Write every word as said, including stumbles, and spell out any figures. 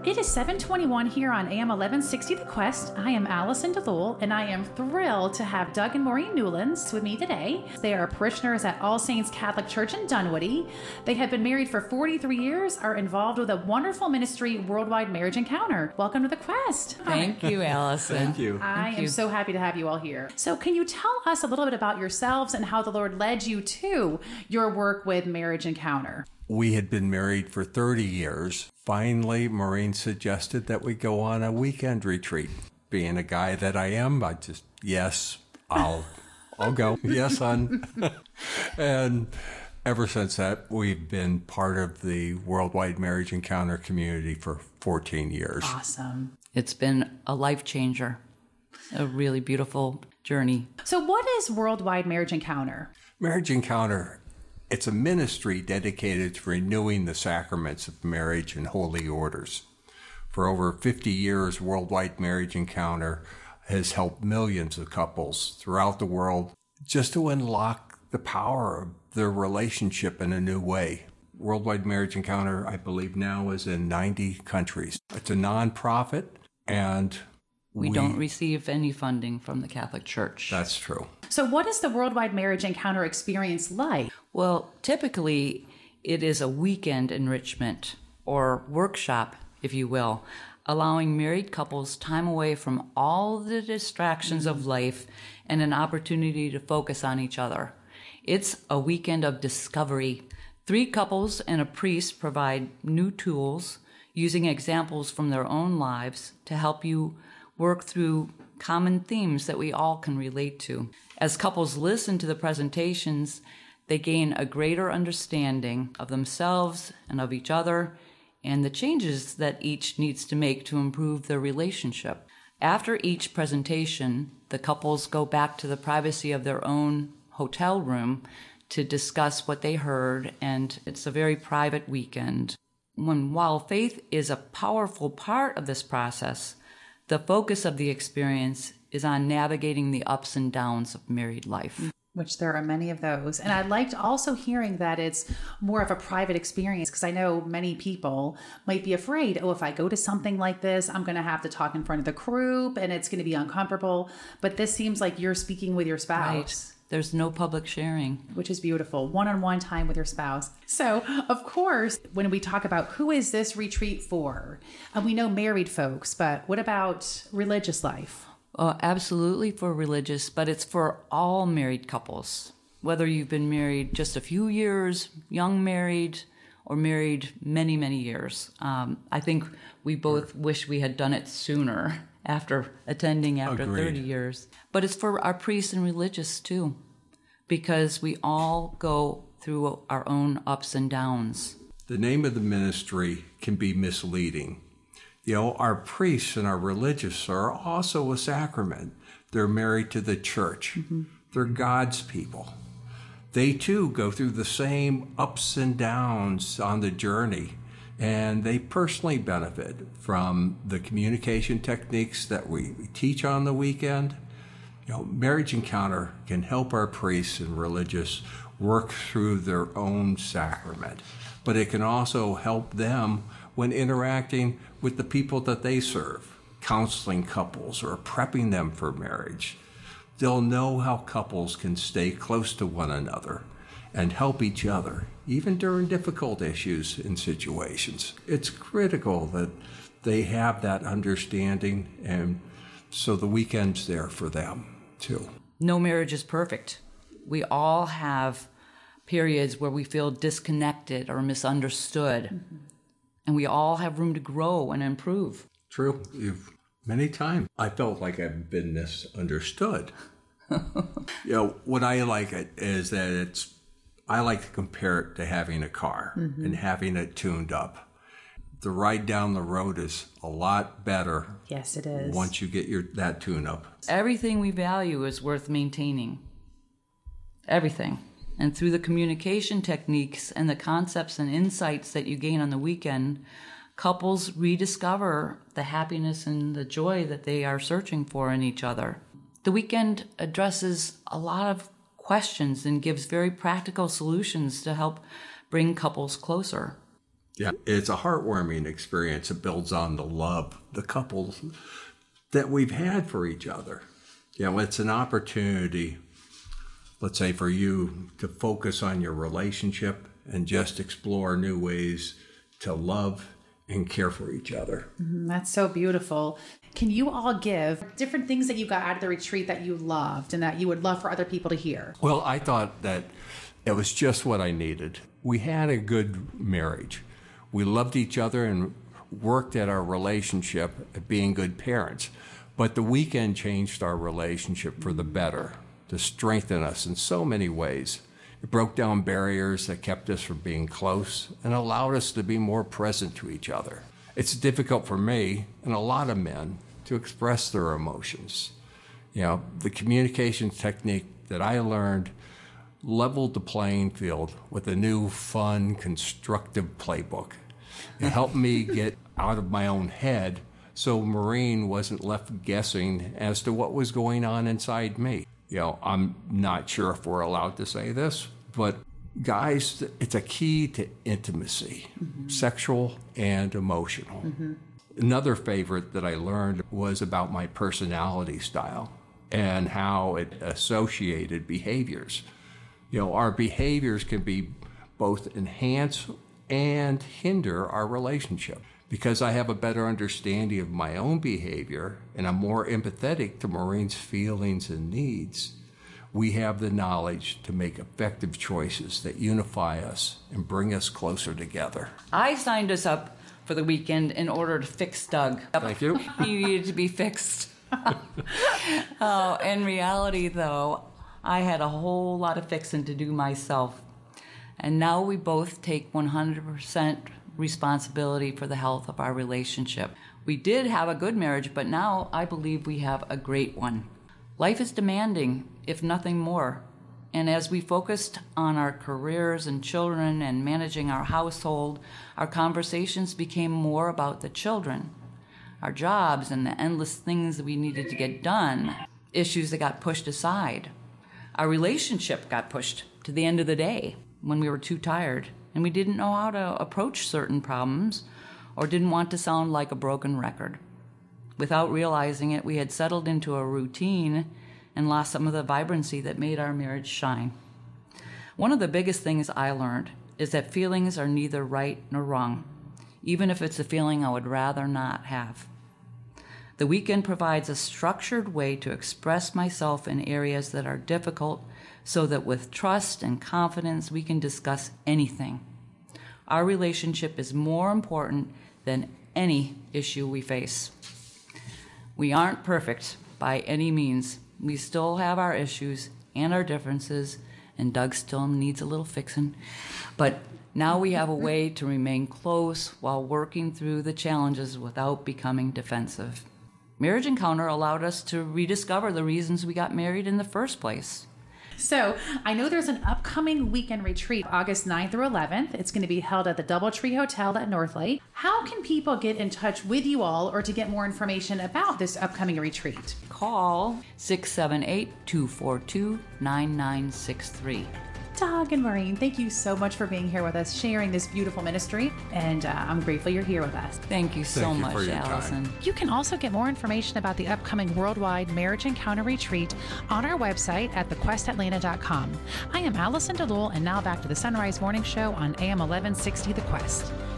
It is seven twenty-one here on A M eleven sixty The Quest. I am Allison DeLull, and I am thrilled to have Doug and Maureen Newlands with me today. They are parishioners at All Saints Catholic Church in Dunwoody. They have been married for forty-three years, are involved with a wonderful ministry, Worldwide Marriage Encounter. Welcome to The Quest. Thank you, Allison. Thank you. I Thank am you. so happy to have you all here. So can you tell us a little bit about yourselves and how the Lord led you to your work with Marriage Encounter? We had been married for thirty years. Finally, Maureen suggested that we go on a weekend retreat. Being a guy that I am, I just, yes, I'll, I'll go. Yes, hon. And ever since that, we've been part of the Worldwide Marriage Encounter community for fourteen years. Awesome. It's been a life changer, a really beautiful journey. So what is Worldwide Marriage Encounter? Marriage Encounter, it's a ministry dedicated to renewing the sacraments of marriage and holy orders. For over fifty years, Worldwide Marriage Encounter has helped millions of couples throughout the world just to unlock the power of their relationship in a new way. Worldwide Marriage Encounter, I believe now, is in ninety countries. It's a nonprofit, and We, we don't receive any funding from the Catholic Church. That's true. So what is the Worldwide Marriage Encounter experience like? Well, typically it is a weekend enrichment or workshop, if you will, allowing married couples time away from all the distractions of life and an opportunity to focus on each other. It's a weekend of discovery. Three couples and a priest provide new tools using examples from their own lives to help you work through common themes that we all can relate to. As couples listen to the presentations, they gain a greater understanding of themselves and of each other and the changes that each needs to make to improve their relationship. After each presentation, the couples go back to the privacy of their own hotel room to discuss what they heard, and it's a very private weekend. When, while faith is a powerful part of this process, the focus of the experience is on navigating the ups and downs of married life. Which there are many of those. And I liked also hearing that it's more of a private experience, because I know many people might be afraid, oh, if I go to something like this, I'm going to have to talk in front of the group and it's going to be uncomfortable. But this seems like you're speaking with your spouse. Right. There's no public sharing. Which is beautiful. One-on-one time with your spouse. So, of course, when we talk about who is this retreat for, and we know married folks, but what about religious life? Uh, absolutely for religious, but it's for all married couples. Whether you've been married just a few years, young married, or married many, many years. Um, I think we both wish we had done it sooner after attending after Agreed. thirty years. But it's for our priests and religious too, because we all go through our own ups and downs. The name of the ministry can be misleading. You know, our priests and our religious are also a sacrament. They're married to the church. Mm-hmm. They're God's people. They too go through the same ups and downs on the journey, and they personally benefit from the communication techniques that we teach on the weekend. You know, Marriage Encounter can help our priests and religious work through their own sacrament, but it can also help them when interacting with the people that they serve, counseling couples or prepping them for marriage. They'll know how couples can stay close to one another and help each other, even during difficult issues and situations. It's critical that they have that understanding, and so the weekend's there for them too. No marriage is perfect. We all have periods where we feel disconnected or misunderstood. Mm-hmm. And we all have room to grow and improve. True. You've, many times I felt like I've been misunderstood. You know, what I like it is that it's, I like to compare it to having a car mm-hmm. and having it tuned up. The ride down the road is a lot better. Yes, it is. Once you get your that tune up. Everything we value is worth maintaining. Everything. And through the communication techniques and the concepts and insights that you gain on the weekend, couples rediscover the happiness and the joy that they are searching for in each other. The weekend addresses a lot of questions and gives very practical solutions to help bring couples closer. Yeah, it's a heartwarming experience. It builds on the love, the couples that we've had for each other. You know, it's an opportunity, let's say, for you to focus on your relationship and just explore new ways to love and care for each other. Mm, that's so beautiful. Can you all give different things that you got out of the retreat that you loved and that you would love for other people to hear? Well, I thought that it was just what I needed. We had a good marriage. We loved each other and worked at our relationship at being good parents. But the weekend changed our relationship for the better, to strengthen us in so many ways. It broke down barriers that kept us from being close and allowed us to be more present to each other. It's difficult for me and a lot of men to express their emotions. You know, the communication technique that I learned leveled the playing field with a new, fun, constructive playbook. It helped me get out of my own head so Maureen wasn't left guessing as to what was going on inside me. You know, I'm not sure if we're allowed to say this, but guys, it's a key to intimacy, mm-hmm. sexual and emotional. Mm-hmm. Another favorite that I learned was about my personality style and how it associated behaviors. You know, our behaviors can be both enhance and hinder our relationship. Because I have a better understanding of my own behavior and I'm more empathetic to Maureen's feelings and needs, we have the knowledge to make effective choices that unify us and bring us closer together. I signed us up for the weekend in order to fix Doug. Thank you. He needed to be fixed. Oh, in reality, though, I had a whole lot of fixing to do myself. And now we both take one hundred percent responsibility for the health of our relationship. We did have a good marriage, but now I believe we have a great one. Life is demanding, if nothing more. And as we focused on our careers and children and managing our household, our conversations became more about the children, our jobs and the endless things that we needed to get done, issues that got pushed aside. Our relationship got pushed to the end of the day when we were too tired and we didn't know how to approach certain problems or didn't want to sound like a broken record. Without realizing it, we had settled into a routine and lost some of the vibrancy that made our marriage shine. One of the biggest things I learned is that feelings are neither right nor wrong, even if it's a feeling I would rather not have. The weekend provides a structured way to express myself in areas that are difficult so that with trust and confidence we can discuss anything. Our relationship is more important than any issue we face. We aren't perfect by any means. We still have our issues and our differences, and Doug still needs a little fixing. But now we have a way to remain close while working through the challenges without becoming defensive. Marriage Encounter allowed us to rediscover the reasons we got married in the first place. So I know there's an upcoming weekend retreat, August ninth through eleventh. It's going to be held at the Doubletree Hotel at Northlake. How can people get in touch with you all or to get more information about this upcoming retreat? Call six seven eight, two four two, nine nine six three. Doug and Maureen, thank you so much for being here with us, sharing this beautiful ministry, and uh, I'm grateful you're here with us. Thank you so Thank you much, for your Allison. time. You can also get more information about the upcoming worldwide Marriage Encounter Retreat on our website at the quest atlanta dot com. I am Allison DeLull, and now back to the Sunrise Morning Show on A M eleven sixty The Quest.